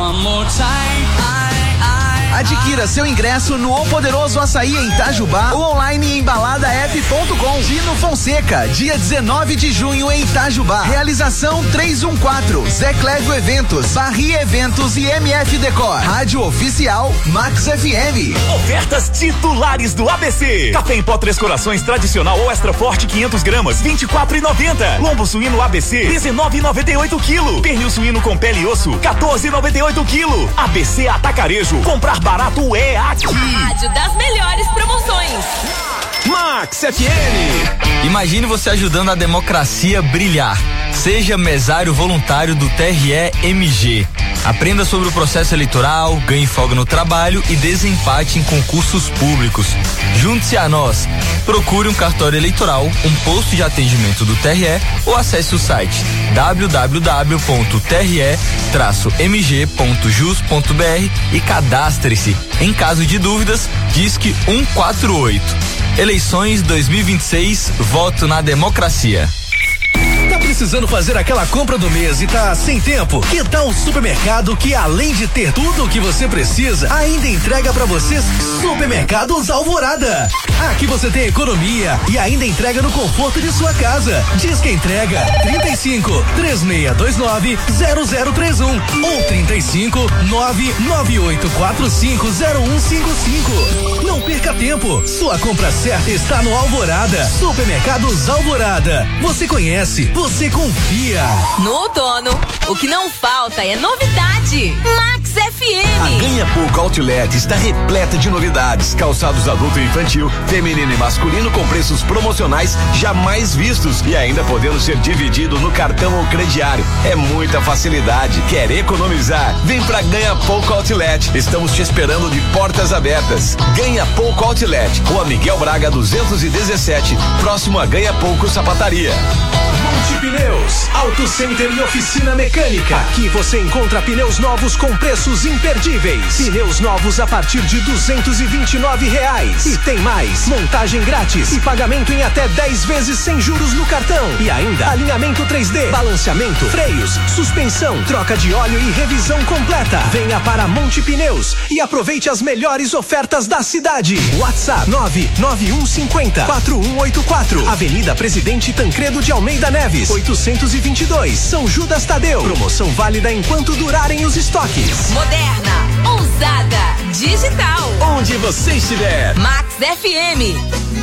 Adquira seu ingresso no O Poderoso Açaí em Itajubá ou online em baladaep.com. Dino Fonseca, dia 19 de junho em Itajubá. Realização 314, Zé Clégio Eventos, Barri Eventos e MF Decor. Rádio Oficial Max FM. Ofertas titulares do ABC. Café em pó 3 Corações tradicional ou extra forte 500 gramas, 24,90. Lombo suíno ABC, 19,98 kg. Pernil suíno com pele e osso, 14,98 kg. ABC Atacarejo. Comprar barato é aqui. A rádio das melhores promoções. Max FM. Imagine você ajudando a democracia brilhar. Seja mesário voluntário do TRE-MG. Aprenda sobre o processo eleitoral, ganhe folga no trabalho e desempate em concursos públicos. Junte-se a nós. Procure um cartório eleitoral, um posto de atendimento do TRE ou acesse o site www.tre-mg.jus.br e cadastre-se. Em caso de dúvidas, disque 148. Eleições 2026, voto na democracia. Tá precisando fazer aquela compra do mês e tá sem tempo? Que tal um supermercado que, além de ter tudo o que você precisa, ainda entrega pra vocês? Supermercados Alvorada. Aqui você tem economia e ainda entrega no conforto de sua casa. Diz que entrega 35 3629 0031 ou 35 99845 0155. Não perca tempo. Sua compra certa está no Alvorada. Supermercados Alvorada. Você conhece, você confia. No outono, o que não falta é novidade. Max FM. A Ganha Pouco Outlet está repleta de novidades. Calçados adulto e infantil, feminino e masculino com preços promocionais jamais vistos e ainda podendo ser dividido no cartão ou crediário. É muita facilidade. Quer economizar? Vem pra Ganha Pouco Outlet. Estamos te esperando de portas abertas. Ganha Pouco Outlet, Rua Miguel Braga 217, próximo a Ganha Pouco Sapataria. Multipneus, Auto Center e oficina mecânica. Aqui você encontra pneus novos com preços imperdíveis. Pneus novos a partir de R$229. E tem mais, montagem grátis e pagamento em até 10 vezes sem juros no cartão. E ainda alinhamento 3D, balanceamento, freios, suspensão, troca de óleo e revisão completa. Venha para Multipneus e aproveite as melhores ofertas da cidade. WhatsApp 99150-4184. Avenida Presidente Tancredo de Almeida Neves, 822, São Judas Tadeu. Promoção válida enquanto durarem os estoques. Moderna, ousada, digital. Onde você estiver. Max FM.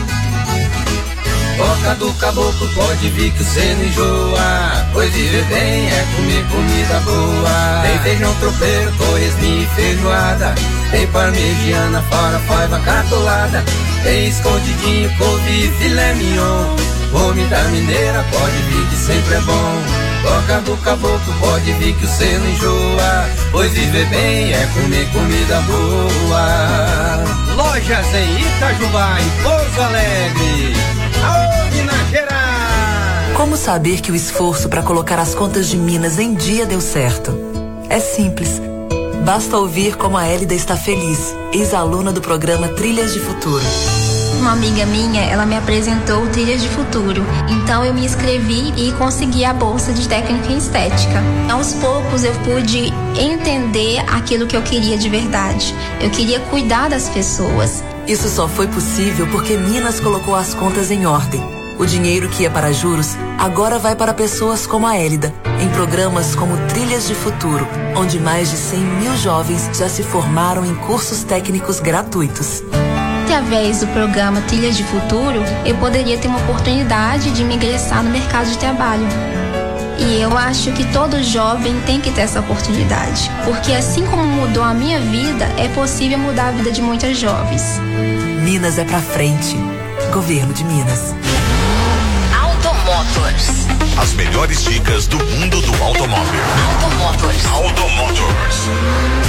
Boca do caboclo, pode vir que você não enjoa. Pois viver bem é comer comida boa. Tem feijão tropeiro, torresminho e feijoada. Tem parmegiana, farofa, catolada. Tem escondidinho, couve e filé mignon. Comida mineira, pode vir que sempre é bom. Boca do caboclo, pode vir que você não enjoa. Pois viver bem é comer comida boa. Lojas em Itajubá e Pouso Alegre. Aô, Minas Gerais! Como saber que o esforço para colocar as contas de Minas em dia deu certo? É simples. Basta ouvir como a Hélida está feliz, ex-aluna do programa Trilhas de Futuro. Uma amiga minha, ela me apresentou o Trilhas de Futuro. Então eu me inscrevi e consegui a bolsa de técnica em estética. Aos poucos eu pude entender aquilo que eu queria de verdade. Eu queria cuidar das pessoas. Isso só foi possível porque Minas colocou as contas em ordem. O dinheiro que ia para juros agora vai para pessoas como a Hélida, em programas como Trilhas de Futuro, onde mais de 100 mil jovens já se formaram em cursos técnicos gratuitos. Através do programa Trilhas de Futuro, eu poderia ter uma oportunidade de me ingressar no mercado de trabalho. E eu acho que todo jovem tem que ter essa oportunidade, porque assim como mudou a minha vida, é possível mudar a vida de muitas jovens. Minas é pra frente. Governo de Minas. Automotors. As melhores dicas do mundo do automóvel. Automotors. Automotors.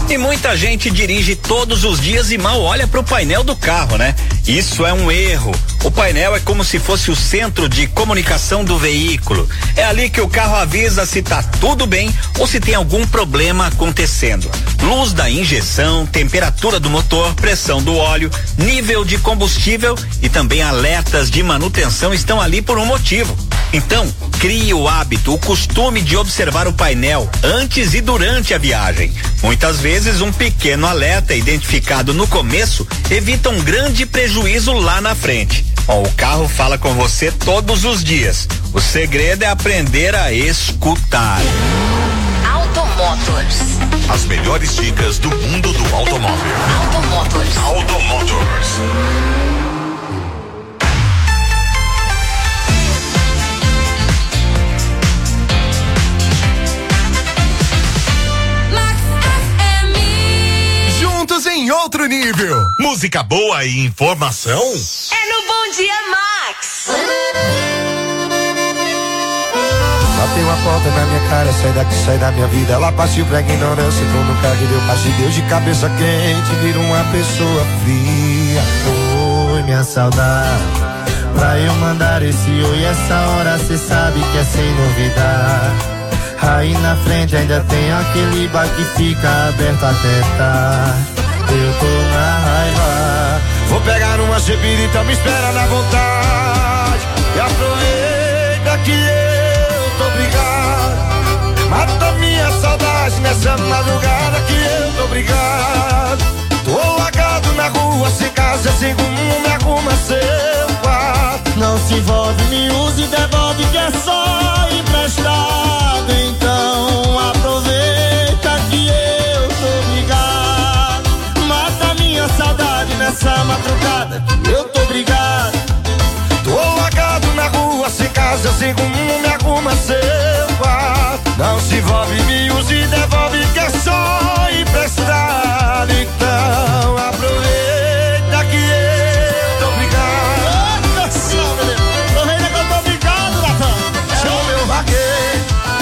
E muita gente dirige todos os dias e mal olha pro painel do carro, né? Isso é um erro. O painel é como se fosse o centro de comunicação do veículo. É ali que o carro avisa se tá tudo bem ou se tem algum problema acontecendo. Luz da injeção, temperatura do motor, pressão do óleo, nível de combustível e também alertas de manutenção estão ali por um motivo. Então, crie o hábito, o costume de observar o painel antes e durante a viagem. Muitas vezes um pequeno alerta identificado no começo evita um grande prejuízo lá na frente. Bom, o carro fala com você todos os dias. O segredo é aprender a escutar. Automotors. As melhores dicas do mundo do automóvel. Automotors. Automotors. Em outro nível. Música boa e informação? É no Bom Dia Max. Bateu uma porta na minha cara, sai daqui, sai da minha vida. Ela partiu pra ignorância, entrou no carro e deu passe. Deus de cabeça quente, vira uma pessoa fria. Oi, minha saudade, pra eu mandar esse oi, essa hora cê sabe que é sem novidade. Aí na frente ainda tem aquele bar que fica aberto até tarde. Eu tô na raiva, vou pegar uma cepirita, me espera na vontade. E aproveita que eu tô brigado. Mata minha saudade nessa madrugada que eu tô brigado. Tô largado na rua, sem casa, sem rumo, me arruma seu quarto. Não se envolve, me use e devolve que é só emprestado. Então aproveita que eu tô brigado. Mata minha saudade nessa madrugada que eu tô brigado. Tô largado na rua, sem casa, sem rumo, me arruma seu quarto. Não se envolve, me use e devolve que é só emprestado. Então aproveita que eu tô brigado. Aproveita que eu tô brigado, Natan. Chama meu vaqueiro.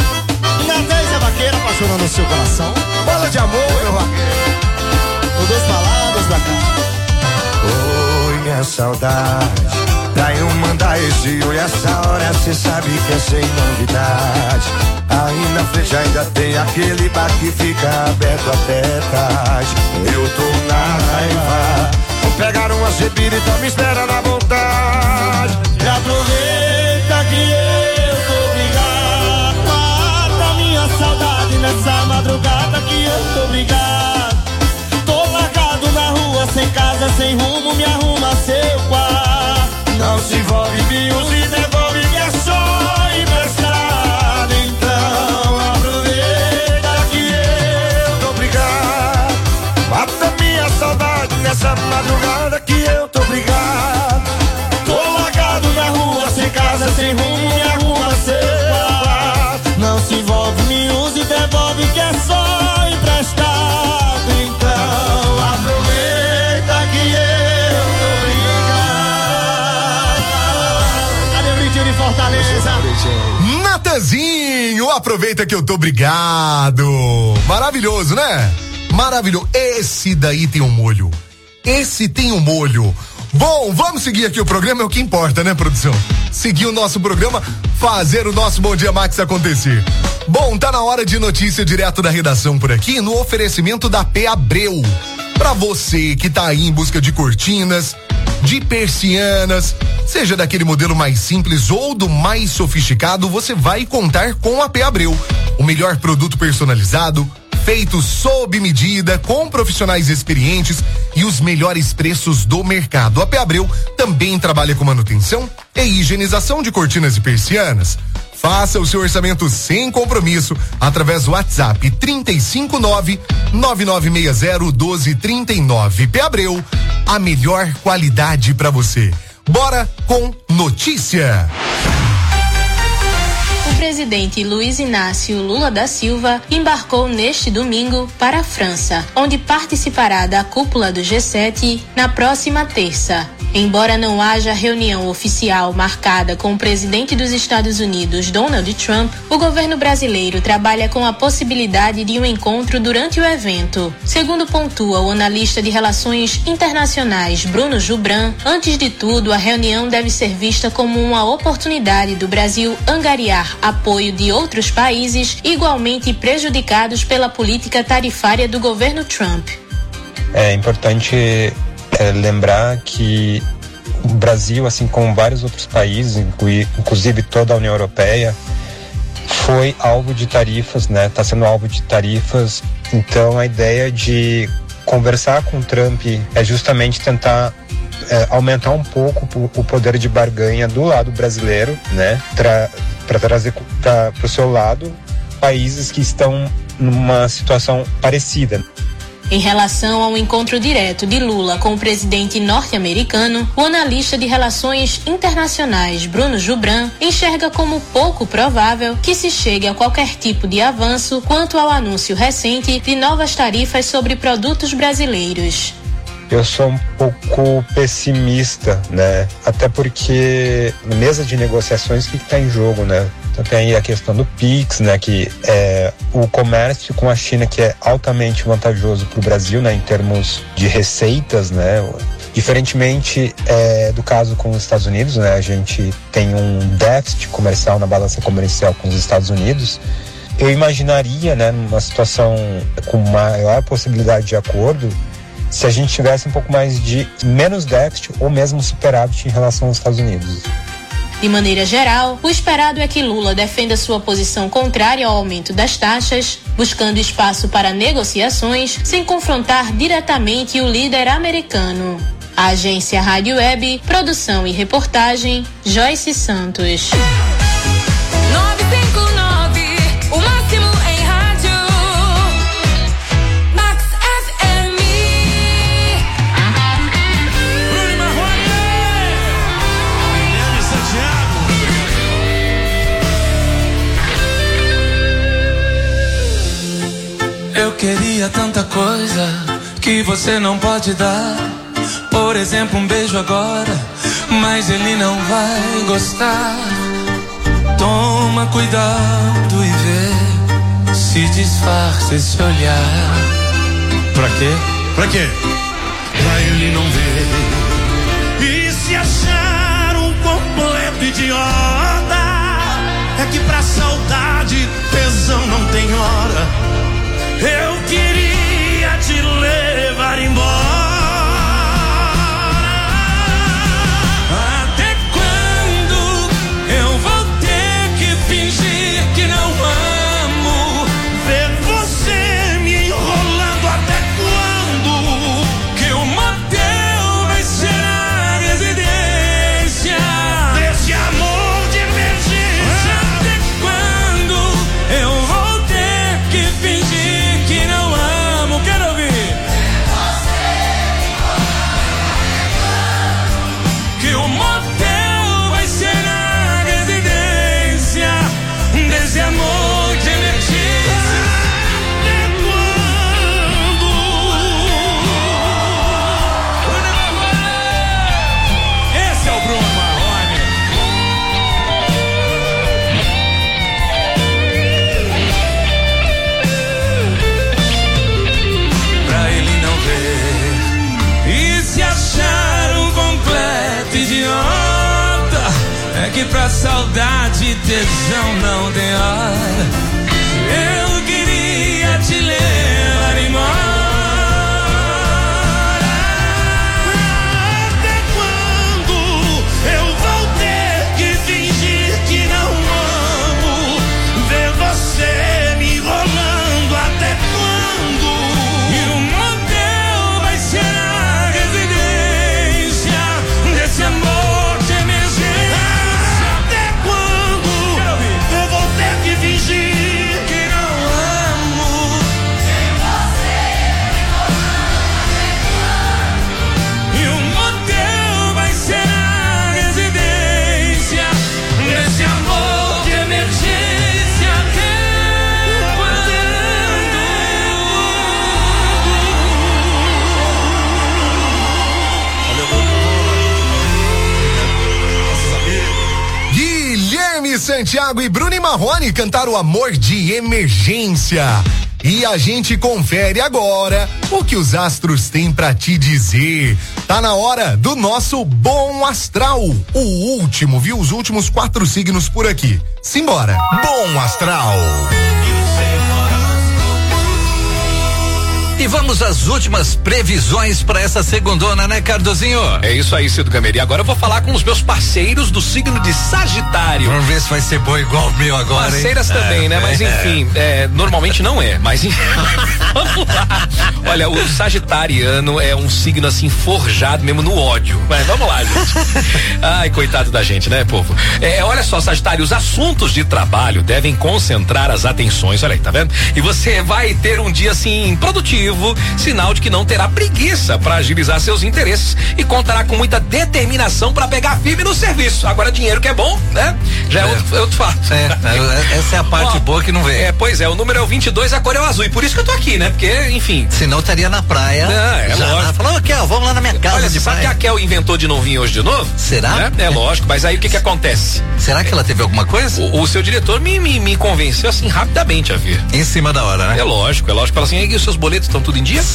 Natan é vaqueiro apaixonando o seu coração. Bola de amor, meu vaqueiro. Com duas palavras da cara. Oi, minha saudade, pra eu mandar esse oi, essa hora cê sabe que é sem novidade. Aí na frente ainda tem aquele bar que fica aberto até tarde. Eu tô na raiva, vou pegar uma cepirita, me espera na vontade. E aproveita que eu tô brigado. Mata minha saudade nessa madrugada que eu tô brigado. Tô largado na rua, sem casa, sem rumo, me arruma seu quarto. Não se envolve, me use e devolve que é só emprestado. Então aproveita que eu tô brigado. Mata minha saudade nessa madrugada que eu tô brigado. Tô largado na rua, sem casa, sem rumo, me arruma seu quarto. Não se envolve, me use e devolve que é só emprestado. Então aproveita que eu tô brigado. Cadê o Britinho de Fortaleza? Natanzinho, aproveita que eu tô brigado. Maravilhoso, né? Maravilhoso. Esse daí tem um molho. Esse tem um molho. Bom, vamos seguir aqui o programa, é o que importa, né, produção? Seguir o nosso programa, fazer o nosso Bom Dia Max acontecer. Bom, tá na hora de notícia direto da redação por aqui, no oferecimento da P. Abreu. Pra você que tá aí em busca de cortinas, de persianas, seja daquele modelo mais simples ou do mais sofisticado, você vai contar com a P. Abreu. O melhor produto personalizado, feito sob medida, com profissionais experientes e os melhores preços do mercado. A P. Abreu também trabalha com manutenção e higienização de cortinas e persianas. Faça o seu orçamento sem compromisso através do WhatsApp 359-9960-1239. P. Abreu, a melhor qualidade para você. Bora com notícia. O presidente Luiz Inácio Lula da Silva embarcou neste domingo para a França, onde participará da cúpula do G7 na próxima terça. Embora não haja reunião oficial marcada com o presidente dos Estados Unidos, Donald Trump, o governo brasileiro trabalha com a possibilidade de um encontro durante o evento. Segundo pontua o analista de relações internacionais Bruno Jubran, antes de tudo, a reunião deve ser vista como uma oportunidade do Brasil angariar apoio de outros países igualmente prejudicados pela política tarifária do governo Trump. É importante lembrar que o Brasil, assim como vários outros países, inclusive toda a União Europeia, foi alvo de tarifas, né? Está sendo alvo de tarifas. Então a ideia de conversar com o Trump é justamente tentar aumentar um pouco o poder de barganha do lado brasileiro, né? Para trazer para o seu lado países que estão numa situação parecida. Em relação ao encontro direto de Lula com o presidente norte-americano, o analista de relações internacionais Bruno Jubran enxerga como pouco provável que se chegue a qualquer tipo de avanço quanto ao anúncio recente de novas tarifas sobre produtos brasileiros. Eu sou um pouco pessimista, né? Até porque na mesa de negociações, o que está em jogo, né? Então tem aí a questão do PIX, né? Que é o comércio com a China, que é altamente vantajoso para o Brasil, né? Em termos de receitas, né? Diferentemente do caso com os Estados Unidos, né? A gente tem um déficit comercial na balança comercial com os Estados Unidos. Eu imaginaria, né? Numa situação com maior possibilidade de acordo, se a gente tivesse um pouco mais de menos déficit ou mesmo superávit em relação aos Estados Unidos. De maneira geral, o esperado é que Lula defenda sua posição contrária ao aumento das taxas, buscando espaço para negociações, sem confrontar diretamente o líder americano. A agência Rádio Web, produção e reportagem, Joyce Santos. 959, o máximo em rádio. Max FM. Bruno Marrone. Guilherme Santiago. Eu queria tanta coisa que você não pode dar. Por exemplo, um beijo agora, mas ele não vai gostar. Toma cuidado e vê se disfarça esse olhar. Pra quê? Pra quê? Pra ele não ver e se achar um completo idiota. É que pra saudade tesão não tem hora. Eu queria te levar embora. Fingir que não amo, ver você me enrolando até quando? Que o motel vai ser a residência desse amor de emergência. Até quando eu vou ter que fingir que não amo? Quero ouvir. Que o motel vai ser a residência desse amor de emergência. Até quando? Esse é o Bruno Marrone. Pra ele não ver e se achar um completo idiota. É que pra saudade tesão não tem hora. Eu queria te levar embora. Até quando eu vou ter que fingir que não amo? Ver você me enrolando até quando? E o motel vai ser a residência desse amor de emergência. Até quando eu vou ter que fingir Thiago e Bruno e Marrone cantaram Amor de Emergência. E a gente confere agora o que os astros têm pra te dizer. Tá na hora do nosso Bom Astral. O último, viu? Os últimos 4 signos por aqui. Simbora. Bom Astral. E vamos às últimas previsões para essa segundona, né, Cardozinho? É isso aí, Cido Gameira. Agora eu vou falar com os meus parceiros do signo de Sagitário. Vamos ver se vai ser bom igual o meu agora. Parceiras também, né? Mas enfim, normalmente não é, mas vamos lá. Olha, o sagitariano é um signo assim forjado mesmo no ódio. Mas vamos lá, gente. Ai, coitado da gente, né, povo? Olha só, Sagitário, os assuntos de trabalho devem concentrar as atenções, olha aí, tá vendo? E você vai ter um dia assim produtivo, sinal de que não terá preguiça para agilizar seus interesses e contará com muita determinação para pegar firme no serviço. Agora, dinheiro que é bom, né? Já é outro fato. Essa é a parte boa que não vem. Pois é, o número é o 22, a cor é o azul, e por isso que eu tô aqui, né? Porque, enfim. Senão estaria na praia. Lógico. Falou, Kel, vamos lá na minha casa. Olha, você sabe que a Kel inventou de não vir hoje de novo? Será? É lógico, mas aí o que acontece? Será que ela teve alguma coisa? O seu diretor me convenceu assim rapidamente a vir. Em cima da hora, né? É lógico. Fala assim, e os seus boletos estão tudo em dia?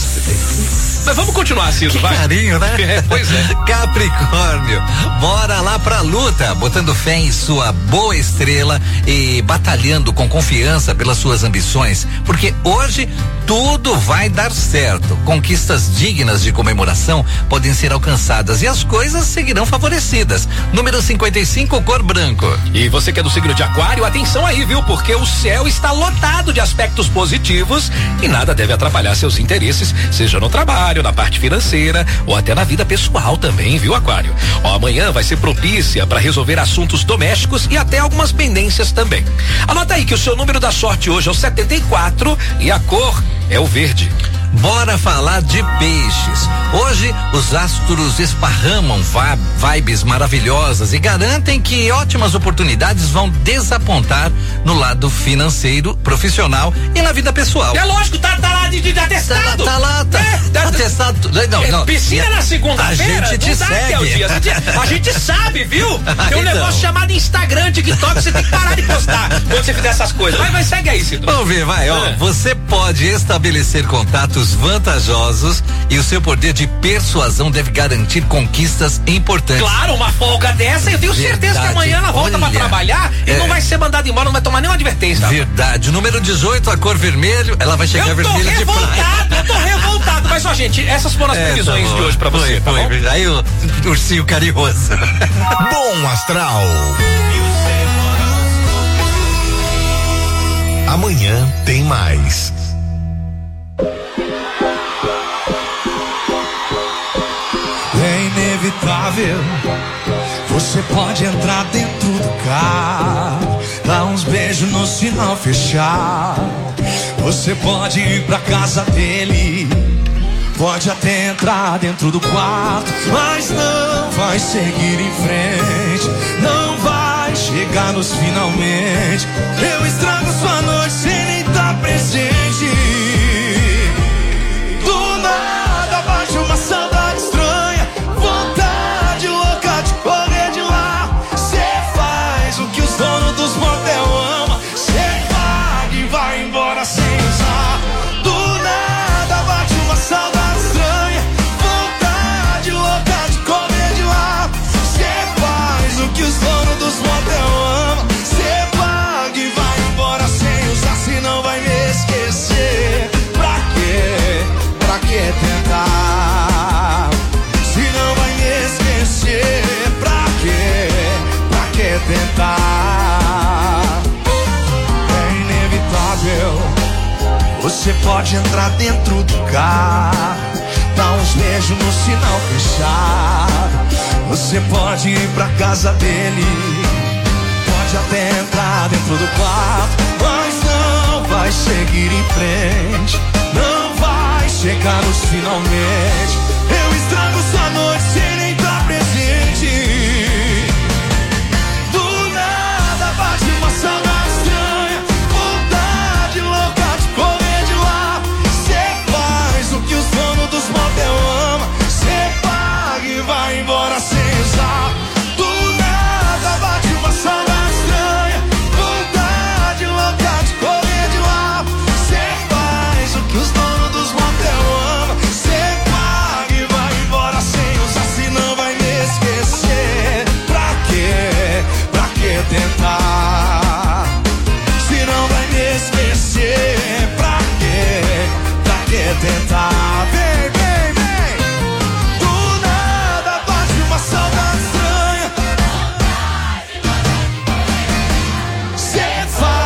Mas vamos continuar, Cido, vai. Carinho, né? Pois é. Capricórnio, bora lá pra luta, botando fé em sua boa estrela e batalhando com confiança pelas suas ambições, porque hoje tudo vai dar certo. Conquistas dignas de comemoração podem ser alcançadas e as coisas seguirão favorecidas. Número 55, cor branco. E você que é do signo de Aquário, atenção aí, viu? Porque o céu está lotado de aspectos positivos e nada deve atrapalhar seus interesses, seja no trabalho, na parte financeira ou até na vida pessoal também, viu, Aquário? Amanhã vai ser propícia para resolver assuntos domésticos e até algumas pendências também. Anota aí que o seu número da sorte hoje é o 74 e a cor é o verde. Bora falar de peixes. Hoje os astros esparramam vibes maravilhosas e garantem que ótimas oportunidades vão desapontar no lado financeiro, profissional e na vida pessoal. É lógico, tá lá de atestado. Tá lá, atestado. Não. Piscina na segunda-feira. A gente te segue. A gente sabe, viu? Tem um negócio chamado Instagram, TikTok, você tem que parar de postar quando você fizer essas coisas. Vai, segue aí, Cido. Vamos ver, você pode estabelecer contatos vantajosos e o seu poder de persuasão deve garantir conquistas importantes. Claro, uma folga dessa, eu tenho certeza que amanhã ela volta pra trabalhar e não vai ser mandada embora, não vai tomar nenhuma advertência. Verdade. Número 18, a cor vermelho, ela vai chegar vermelha de praia. Eu tô revoltado. Mas só, gente, essas foram as previsões de hoje pra você. Tá bom? Aí o ursinho carinhoso. Bom Astral. Amanhã tem mais. É inevitável. Você pode entrar dentro do carro, dar uns beijos no sinal fechar. Você pode ir pra casa dele, pode até entrar dentro do quarto, mas não vai seguir em frente, não vai chegar nos finalmente. Eu estrago sua noite sem nem estar presente. Do nada bate uma saudade estranha, vontade louca de correr de lá. Cê faz o que os donos dos motel amam, cê paga e vai embora sem usar. Do nada bate uma saudade estranha, vontade louca de correr de lá. Cê faz o que os donos dos motel amam, cê paga e vai embora sem usar, senão vai me esquecer. Pra quê? Pra que tentar? Se não vai me esquecer, pra quê? Pra que tentar? É inevitável. Você pode entrar dentro do carro, dar uns beijos no sinal fechado. Você pode ir pra casa dele, pode até entrar dentro do quarto, mas não vai seguir em frente, não vai chegar nos finalmente.